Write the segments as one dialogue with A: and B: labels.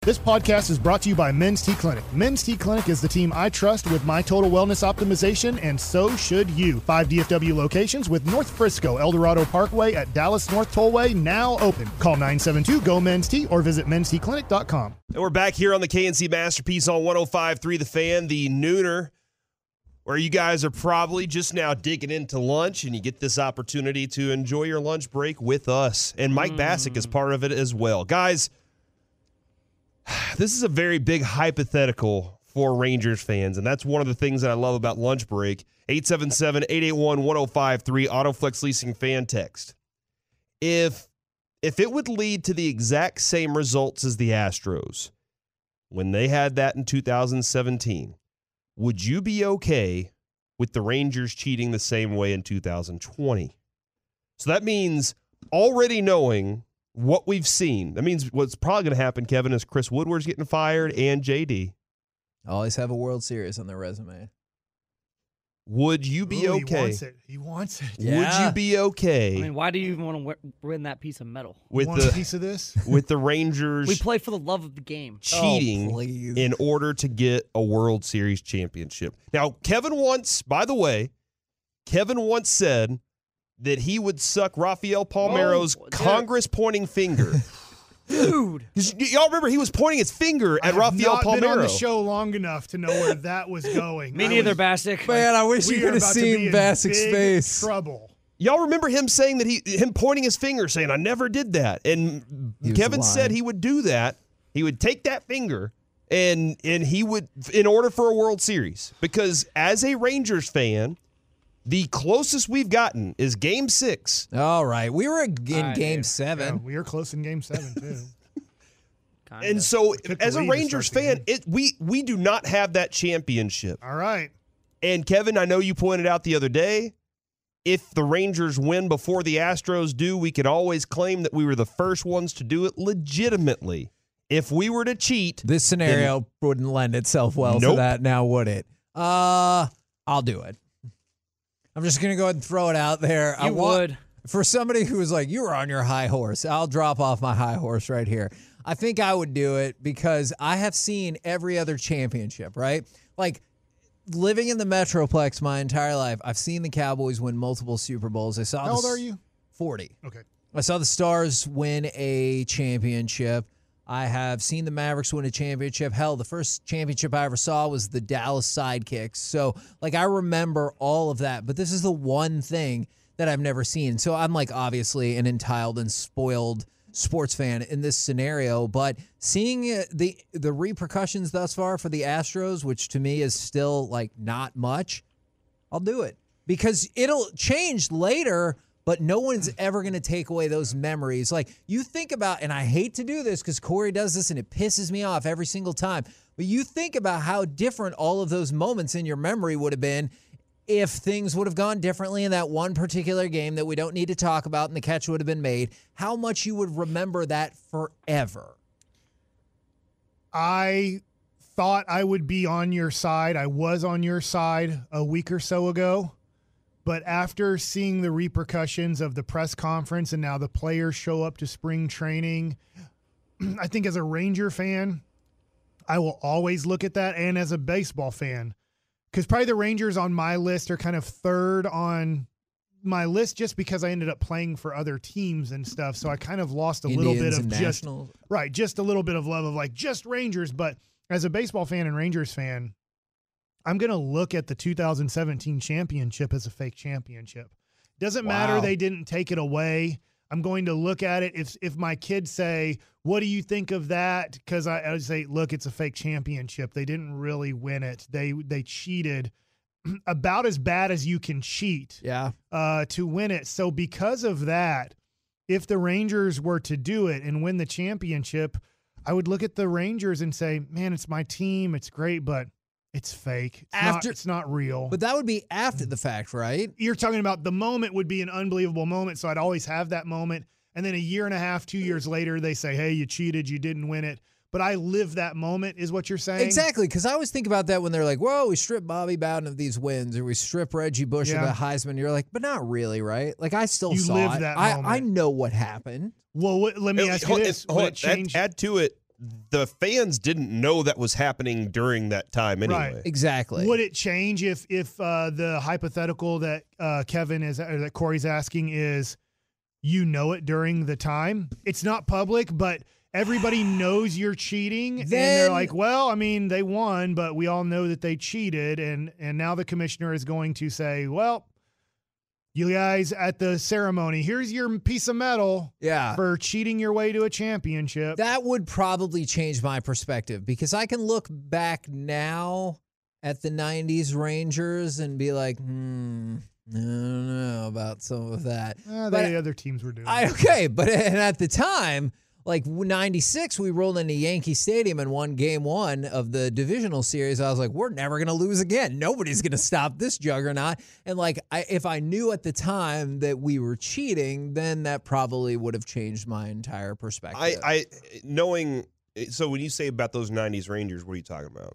A: This podcast is brought to you by Men's T Clinic. Men's T Clinic is the team I trust with my total wellness optimization, and so should you. 5 DFW locations with North Frisco, El Dorado Parkway at Dallas North Tollway now open. Call 972-GO-MEN'S-T or visit mensteclinic.com.
B: And we're back here on the KNC Masterpiece on 105.3 The Fan, the nooner, where you guys are probably just now digging into lunch, and you get this opportunity to enjoy your lunch break with us. And Mike Bassick is part of it as well. Guys, this is a very big hypothetical for Rangers fans, and that's one of the things that I love about Lunch Break. 877-881-1053, Autoflex Leasing fan text. If it would lead to the exact same results as the Astros when they had that in 2017, would you be okay with the Rangers cheating the same way in 2020? So that means already knowing what we've seen. That means what's probably going to happen, Kevin, is Chris Woodward's getting fired and JD.
C: Always have a World Series on their resume.
B: Would you be okay?
A: He wants it.
C: Yeah.
B: Would you be okay?
D: I mean, why do you even want to win that piece of metal?
B: with
A: Want a piece of this?
B: with the Rangers
D: We play for the love of the game.
B: cheating
C: please.
B: in order to get a World Series championship? Now, Kevin once said that he would suck Rafael Palmeiro's
D: Whoa,
B: Congress-pointing finger.
D: Dude.
B: Y'all remember he was pointing his finger at Rafael
A: I've not been on the
B: Palmeiro.
A: show long enough to know where that was going.
D: Me neither, Bassick.
C: Man, I wish you
A: We are
C: could have
A: about to be
C: seen
A: in
C: Bassick's
A: big
C: face.
A: trouble.
B: Y'all remember him saying that him pointing his finger, saying, "I never did that." And
C: He was
B: Kevin said
C: lying.
B: he would do that. He would take that finger and he would, in order for a World Series. Because as a Rangers fan, the closest we've gotten is Game 6.
C: All right. We were in
D: right,
C: Game
D: yeah.
C: 7.
A: Yeah, we are close in Game 7, too.
D: Kinda.
B: And so,
A: Took
B: as
A: the
B: a
A: lead to
B: Rangers
A: start the
B: fan, we do not have that championship.
A: All right.
B: And Kevin, I know you pointed out the other day, if the Rangers win before the Astros do, we could always claim that we were the first ones to do it legitimately. If we were to cheat,
C: This scenario wouldn't lend itself well
B: Nope.
C: to that now, would it? I'll do it. I'm just going to go ahead and throw it out there.
D: You would.
C: For somebody who was like, you were on your high horse, I'll drop off my high horse right here. I think I would do it because I have seen every other championship, right? Like, living in the Metroplex my entire life, I've seen the Cowboys win multiple Super Bowls.
A: How old are you?
C: 40.
A: Okay.
C: I saw the Stars win a championship. I have seen the Mavericks win a championship. Hell, the first championship I ever saw was the Dallas Sidekicks. So, like, I remember all of that. But this is the one thing that I've never seen. So I'm, like, obviously an entitled and spoiled sports fan in this scenario. But seeing the repercussions thus far for the Astros, which to me is still, like, not much, I'll do it. Because it'll change later, but no one's ever going to take away those memories. Like, you think about, and I hate to do this because Corey does this and it pisses me off every single time, but you think about how different all of those moments in your memory would have been if things would have gone differently in that one particular game that we don't need to talk about and the catch would have been made, how much you would remember that forever.
A: I thought I would be on your side. I was on your side a week or so ago. But after seeing the repercussions of the press conference and now the players show up to spring training, I think as a Ranger fan, I will always look at that, and as a baseball fan, because probably the Rangers on my list are kind of third on my list just because I ended up playing for other teams and stuff. So I kind of lost a little bit of just a little bit of love of like just Rangers. But as a baseball fan and Rangers fan, I'm going to look at the 2017 championship as a fake championship. Doesn't matter they didn't take it away. I'm going to look at it. If my kids say, what do you think of that? Because I would say, look, it's a fake championship. They didn't really win it. They cheated about as bad as you can cheat to win it. So because of that, if the Rangers were to do it and win the championship, I would look at the Rangers and say, man, it's my team. It's great, but it's fake. It's not real.
C: But that would be after the fact, right?
A: You're talking about the moment would be an unbelievable moment, so I'd always have that moment. And then a year and a half, 2 years later, they say, hey, you cheated, you didn't win it. But I live that moment is what you're saying?
C: Exactly, because I always think about that when they're like, whoa, we stripped Bobby Bowden of these wins, or we strip Reggie Bush of the Heisman. You're like, but not really, right? Like, I still saw
A: live
C: it.
A: that moment.
C: I know what happened.
A: Well, let me ask you this.
B: Add to it. the fans didn't know that was happening during that time anyway.
A: Right.
C: Exactly.
A: Would it change if the hypothetical that Kevin is or that Corey's asking is, you know it during the time? It's not public, but everybody knows you're cheating, and they're like, well, I mean, they won, but we all know that they cheated, and now the commissioner is going to say, well, you guys at the ceremony, here's your piece of metal for cheating your way to a championship.
C: That would probably change my perspective because I can look back now at the 90s Rangers and be like, I don't know about some of that.
A: The other teams were doing
C: but at the time, like 96, we rolled into Yankee Stadium and won game 1 of the divisional series. I was like, we're never going to lose again. Nobody's going to stop this juggernaut. And like, if I knew at the time that we were cheating, then that probably would have changed my entire perspective.
B: So when you say about those 90s Rangers, what are you talking about?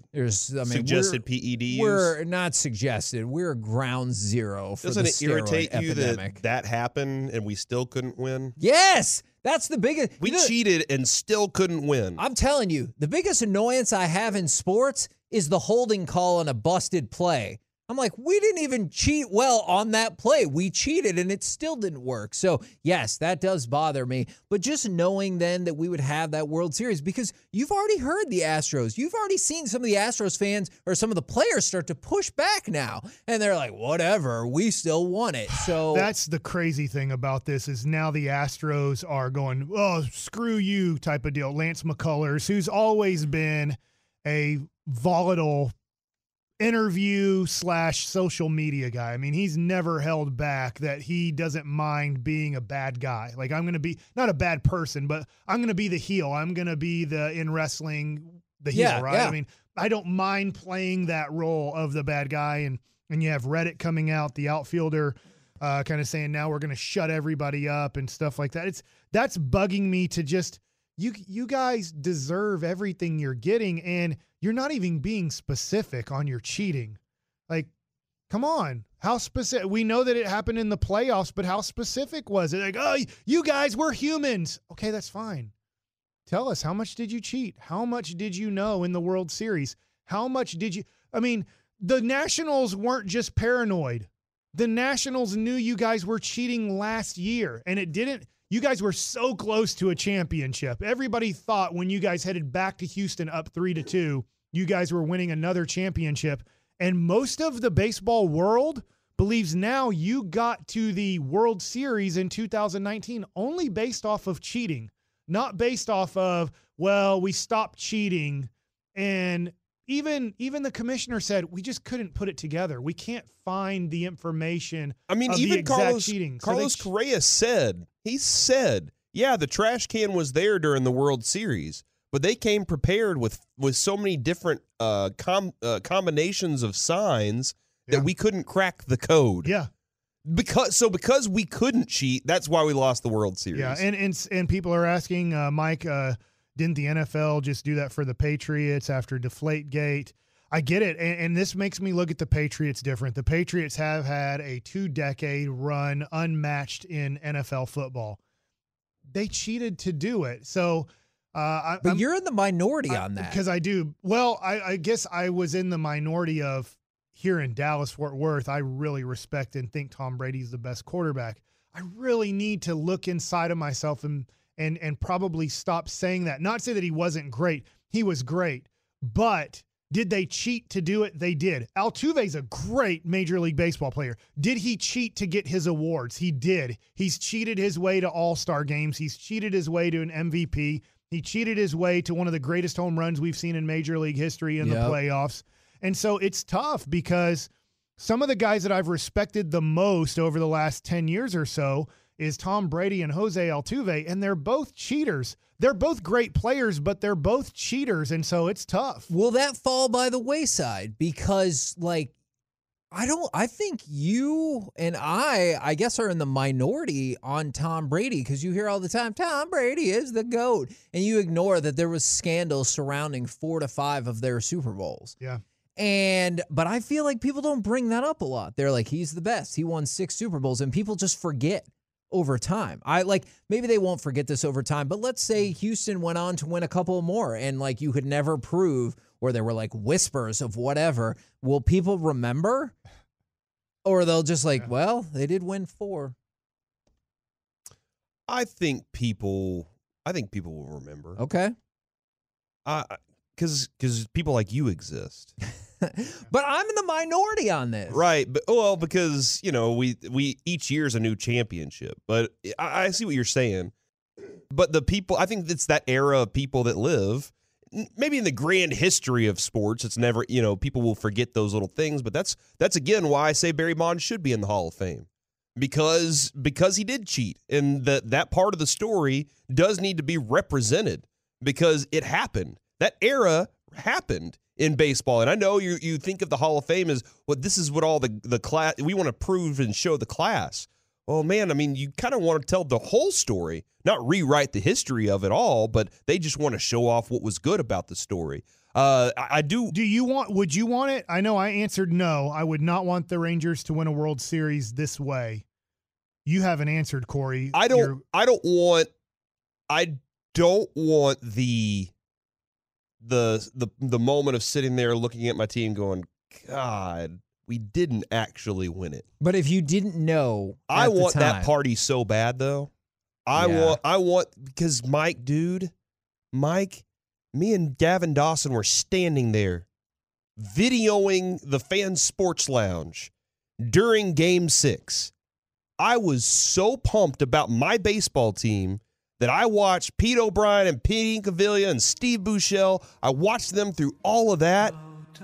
B: Suggested PED
C: We're not suggested. We're ground zero for
B: Doesn't
C: the
B: it irritate
C: steroid
B: you
C: epidemic.
B: that happened and we still couldn't win?
C: Yes! That's the biggest.
B: We cheated and still couldn't win.
C: I'm telling you, the biggest annoyance I have in sports is the holding call on a busted play. I'm like, we didn't even cheat well on that play. We cheated and it still didn't work. So, yes, that does bother me. But just knowing then that we would have that World Series, because you've already heard the Astros. You've already seen some of the Astros fans or some of the players start to push back now. And they're like, whatever, we still won it. So
A: that's the crazy thing about this is now the Astros are going, oh, screw you type of deal. Lance McCullers, who's always been a volatile interview / social media guy. I mean, he's never held back that he doesn't mind being a bad guy. Like, I'm going to be not a bad person, but I'm going to be the heel. I'm going to be in wrestling, the heel, right?
C: Yeah.
A: I mean, I don't mind playing that role of the bad guy. And you have Reddit coming out, the outfielder kind of saying, now we're going to shut everybody up and stuff like that. That's bugging me to just, you guys deserve everything you're getting, and you're not even being specific on your cheating. Like, come on. How specific? We know that it happened in the playoffs, but how specific was it? Like, oh, you guys were humans. Okay, that's fine. Tell us, how much did you cheat? How much did you know in the World Series? How much did you? I mean, the Nationals weren't just paranoid. The Nationals knew you guys were cheating last year, and it didn't. You guys were so close to a championship. Everybody thought when you guys headed back to Houston up 3-2, you guys were winning another championship. And most of the baseball world believes now you got to the World Series in 2019 only based off of cheating, not based off of, well, we stopped cheating. And even the commissioner said, we just couldn't put it together. We can't find the information.
B: I mean,
A: of
B: even
A: the exact
B: Carlos
A: cheating.
B: Correa said, yeah, the trash can was there during the World Series, but they came prepared with so many different combinations of signs that we couldn't crack the code.
A: Yeah.
B: Because we couldn't cheat, that's why we lost the World Series.
A: Yeah, and people are asking, Mike, didn't the NFL just do that for the Patriots after Deflategate? I get it, and this makes me look at the Patriots different. The Patriots have had a 2-decade run unmatched in NFL football. They cheated to do it. So,
C: but you're in the minority on that.
A: Because I do. Well, I guess I was in the minority of here in Dallas-Fort Worth. I really respect and think Tom Brady's the best quarterback. I really need to look inside of myself and probably stop saying that. Not say that he wasn't great. He was great. But did they cheat to do it? They did. Altuve's a great Major League Baseball player. Did he cheat to get his awards? He did. He's cheated his way to All-Star games. He's cheated his way to an MVP. He cheated his way to one of the greatest home runs we've seen in Major League history in the playoffs. And so it's tough because some of the guys that I've respected the most over the last 10 years or so is Tom Brady and Jose Altuve, and they're both cheaters. They're both great players, but they're both cheaters, and so it's tough.
C: Will that fall by the wayside? Because, like, I think you and I guess, are in the minority on Tom Brady, because you hear all the time, Tom Brady is the GOAT, and you ignore that there was scandal surrounding 4 to 5 of their Super Bowls.
A: Yeah.
C: But I feel like people don't bring that up a lot. They're like, he's the best. He won 6 Super Bowls, and people just forget over time. Maybe they won't forget this over time, but let's say Houston went on to win a couple more and like you could never prove, or there were like whispers of whatever. Will people remember? Or they'll just well, they did win 4.
B: I think people will remember.
C: Okay.
B: Because people like you exist.
C: But I'm in the minority on this.
B: Right. But because, we each year is a new championship. But I see what you're saying. But the people, I think it's that era of people that live, maybe in the grand history of sports, it's never, people will forget those little things. But that's again why I say Barry Bonds should be in the Hall of Fame. Because he did cheat. And that part of the story does need to be represented because it happened. That era happened in baseball. And I know you think of the Hall of Fame as, this is what all the class, we want to prove and show the class. Well, man, I mean, you kind of want to tell the whole story, not rewrite the history of it all, but they just want to show off what was good about the story. I do.
A: Would you want it? I know I answered no. I would not want the Rangers to win a World Series this way. You haven't answered, Corey.
B: I don't want the moment of sitting there looking at my team going, God, we didn't actually win it.
C: But if you didn't know,
B: I want that party so bad though. I want because Mike, me and Gavin Dawson were standing there videoing the Fan Sports Lounge during Game 6. I was so pumped about my baseball team that I watched Pete O'Brien and Pete Incaviglia and Steve Buechele. I watched them through all of that.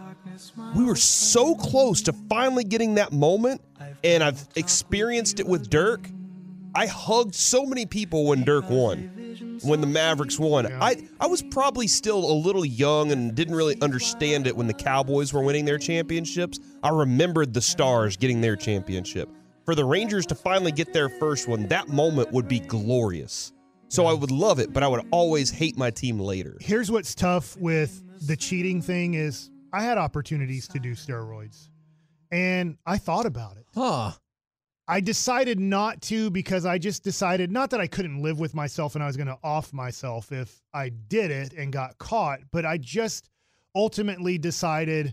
B: We were so close to finally getting that moment, and I've experienced it with Dirk. I hugged so many people when Dirk won, when the Mavericks won.
A: Yeah.
B: I was probably still a little young and didn't really understand it when the Cowboys were winning their championships. I remembered the Stars getting their championship. For the Rangers to finally get their first one, that moment would be glorious. So I would love it, but I would always hate my team later.
A: Here's what's tough with the cheating thing is I had opportunities to do steroids, and I thought about it.
C: Huh.
A: I decided not to because I just decided not that I couldn't live with myself and I was going to off myself if I did it and got caught, but I just ultimately decided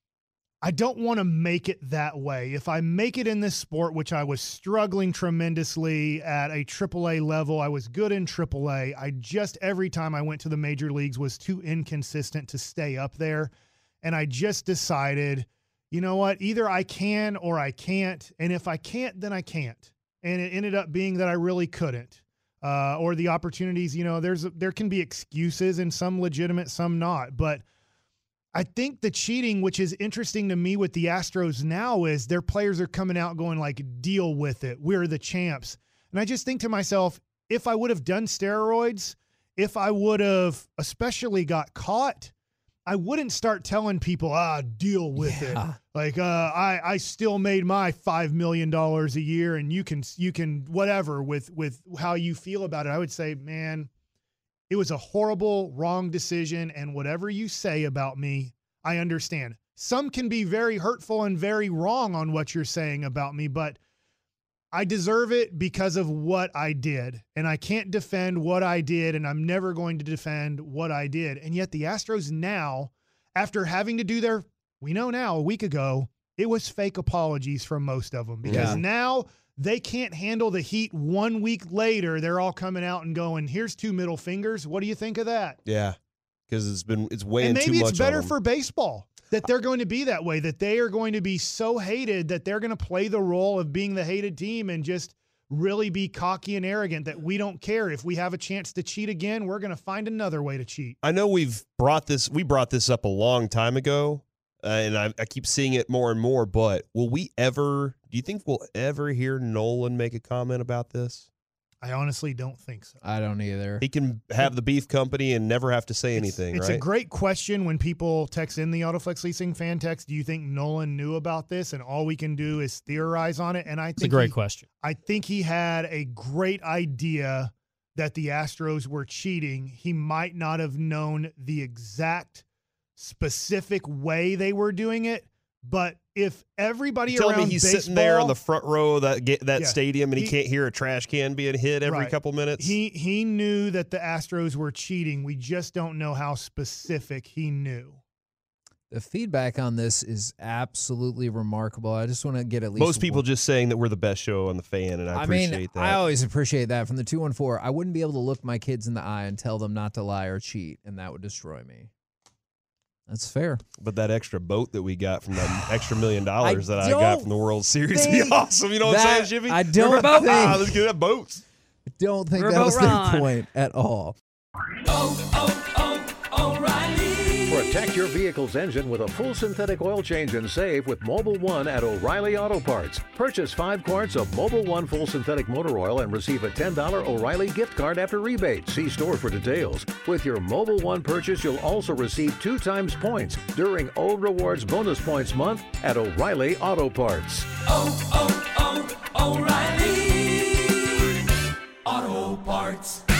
A: I don't want to make it that way. If I make it in this sport, which I was struggling tremendously at a AAA level, I was good in AAA. I just, every time I went to the major leagues, was too inconsistent to stay up there. And I just decided, you know what, either I can or I can't. And if I can't, then I can't. And it ended up being that I really couldn't. Or the opportunities, there can be excuses and some legitimate, some not. But I think the cheating, which is interesting to me with the Astros now, is their players are coming out going like, deal with it. We're the champs. And I just think to myself, if I would have done steroids, if I would have especially got caught, I wouldn't start telling people, deal with it. Like, I still made my $5 million a year and you can whatever with how you feel about it. I would say, man, it was a horrible, wrong decision, and whatever you say about me, I understand. Some can be very hurtful and very wrong on what you're saying about me, but I deserve it because of what I did, and I can't defend what I did, and I'm never going to defend what I did. And yet the Astros now, after having to do we know now, a week ago, it was fake apologies from most of them because now they can't handle the heat 1 week later. They're all coming out and going, here's 2 middle fingers. What do you think of that?
B: Yeah, because it's weighing
A: and
B: too
A: maybe
B: much
A: it's better
B: on them.
A: for baseball that they're going to be that way, that they are going to be so hated that they're going to play the role of being the hated team and just really be cocky and arrogant that we don't care. If we have a chance to cheat again, we're going to find another way to cheat.
B: I know we brought this up a long time ago, and I keep seeing it more and more, but do you think we'll ever hear Nolan make a comment about this?
A: I honestly don't think so.
C: I don't either.
B: He can have the beef company and never have to say anything,
A: it's
B: right?
A: a great question when people text in the AutoFlex Leasing fan text, do you think Nolan knew about this? And all we can do is theorize on it. And I think
E: it's a great question.
A: I think he had a great idea that the Astros were cheating. He might not have known the exact specific way they were doing it, but if everybody
B: You telling
A: around
B: me he's
A: baseball,
B: sitting there on the front row of that
A: Yeah.
B: stadium and he
A: He-
B: can't hear a trash can being hit every
A: Right.
B: couple minutes?
A: He knew that the Astros were cheating. We just don't know how specific he knew.
C: The feedback on this is absolutely remarkable. I just want to get at least
B: Most people
C: one.
B: just saying that we're the best show on the Fan, and I appreciate that.
C: I always appreciate that from the 214. I wouldn't be able to look my kids in the eye and tell them not to lie or cheat, and that would destroy me. That's fair.
B: But that extra boat that we got from that extra $1 million that I got
C: don't
B: from the World Series would be
C: think
B: awesome. You know what I'm saying, Jimmy?
C: I don't
D: Riverboat?
C: think,
B: Let's get that boats.
C: don't think
D: Riverboat
C: that was
D: Ron.
C: their point at all.
E: Protect your vehicle's engine with a full synthetic oil change and save with Mobile One at O'Reilly Auto Parts. Purchase 5 quarts of Mobile One full synthetic motor oil and receive a $10 O'Reilly gift card after rebate. See store for details. With your Mobile One purchase, you'll also receive 2 times points during O Rewards Bonus Points Month at O'Reilly Auto Parts.
F: O'Reilly Auto Parts.